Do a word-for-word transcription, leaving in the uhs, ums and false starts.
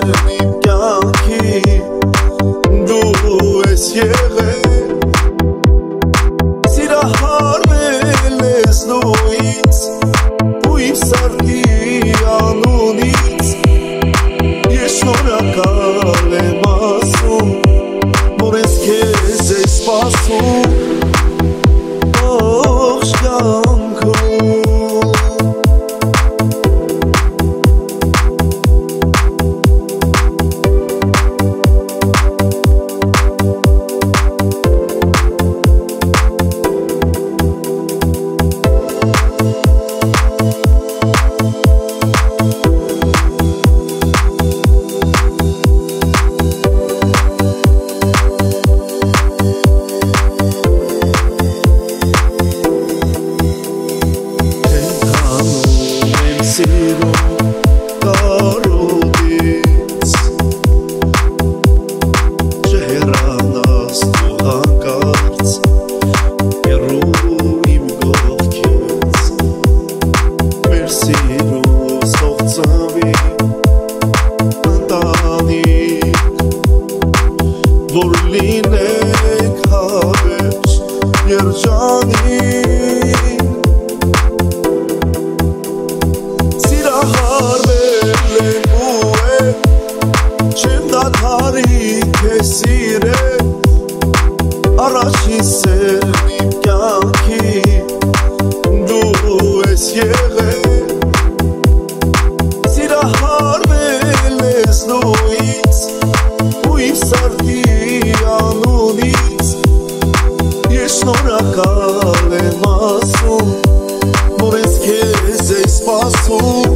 իմ կյանքի դու ես եղել սիրահարվել ես դու ինձ ու իմ սարդի անունից ես շնորհակալ եմ ասում որ ես քեզ էի սպասում ողջ կյանքում սիրում կարոտից չհեռանաս դու հանկարծ հեռու իմ կողքից մեր սիրուս թող ծնվի ընտանիք որ լինենք հավերժ երջանիկ Հարվել եմ ու է չեմ դադարի քեզ սիրել առաջին սերն իմ կյանքի դու ես եղել սիրահարվել ես դու ինձ ու իմ սարդի անունից ես շնորհակալ եմ ասում որ ես քեզ էի սպասում